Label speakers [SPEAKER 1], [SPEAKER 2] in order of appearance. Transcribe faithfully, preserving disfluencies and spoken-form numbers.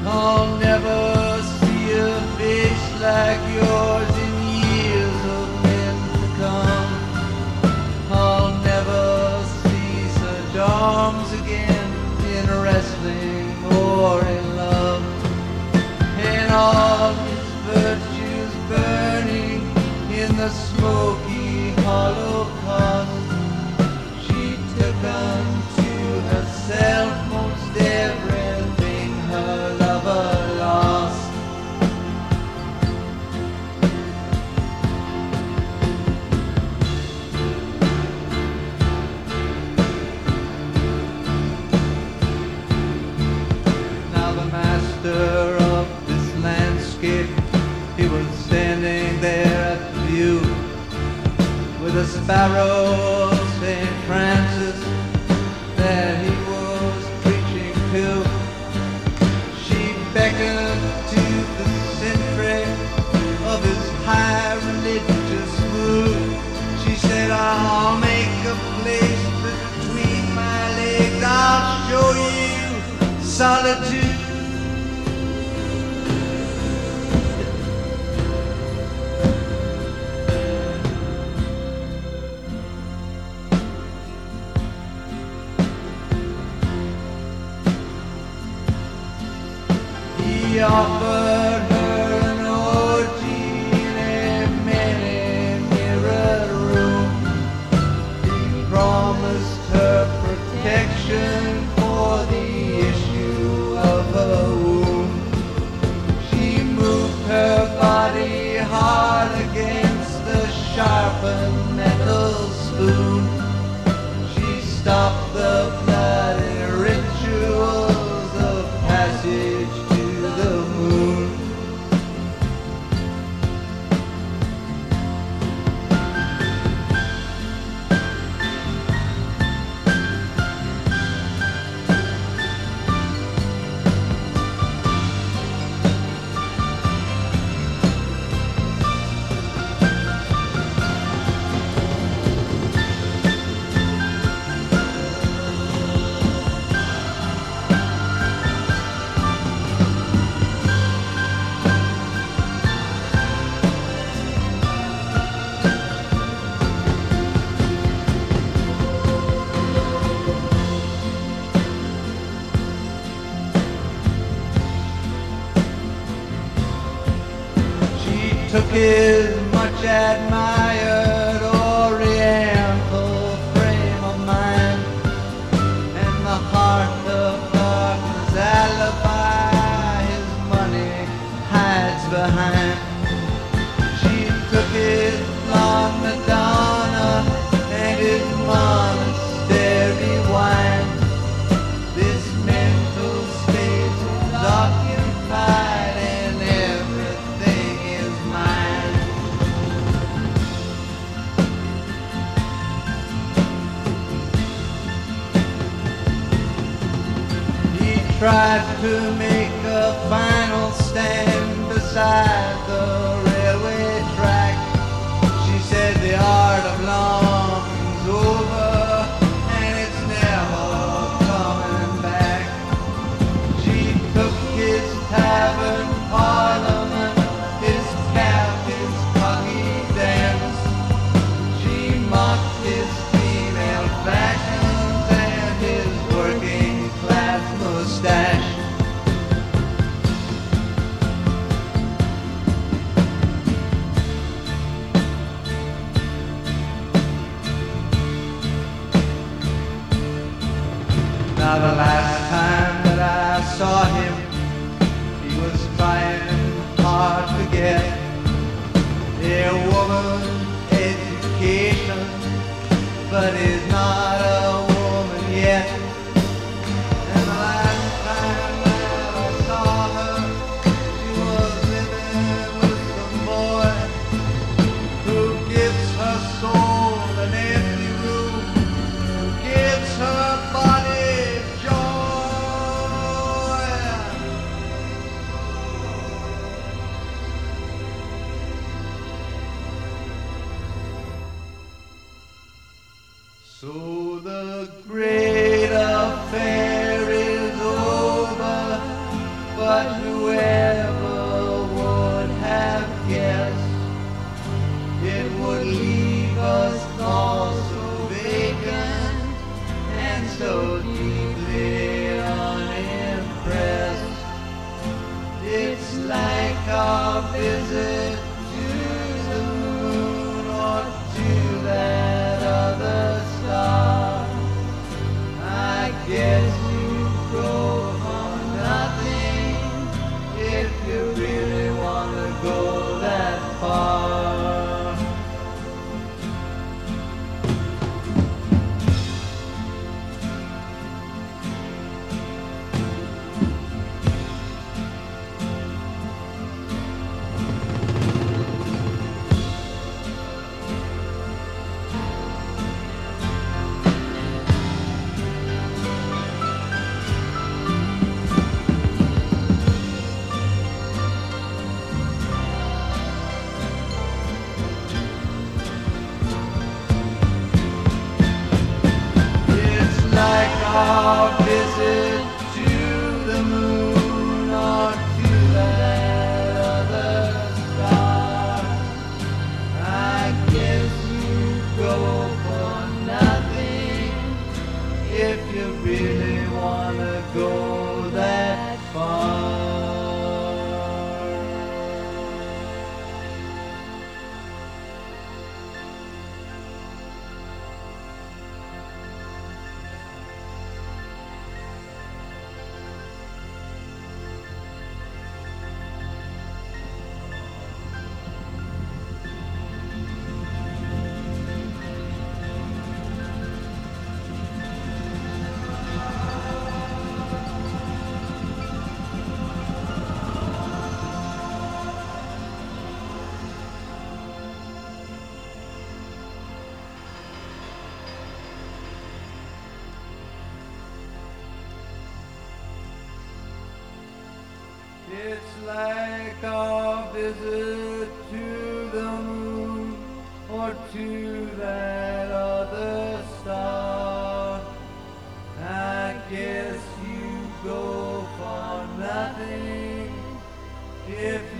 [SPEAKER 1] I'll never see a face like yours in years of men to come. I'll never see such arms again in wrestling or in love. And all his virtues burning in the smoky holocaust. She took unto herself most everything her lover lost. Now the master of this landscape, he was standing there at the view with a sparrow of Saint Francis that he was preaching to. She beckoned to the sentry of his high religious mood. She said, I'll make a place between my legs. I'll show you solitude. He offered her an orgy in a many-mirrored room. He promised her protection for the issue of her womb. She moved her body hard against the sharpened metal spoon. She stopped the bloody rituals of passage to the moon. Took his much admired oriental frame of mind and the heart of darkness alibi his money hides behind. She took his blonde Madonna and his monastery wine. This mental space is occupied and everything is mine. He tried to make a final stand beside the railway track. She said the art of longing's over and it's never coming back. She took his tavern parliament, his cap, his cocky dance. She mocked his female fashions and his working class mustache. Now the last time that I saw him, he was trying hard to get a woman's education, but he's not a woman yet. And the last time that I saw her, she was living with some boy who gives her soul an empty room, who gives her body so the great affair is over, but It's like our visit to the moon or to that other star. I guess you go for nothing if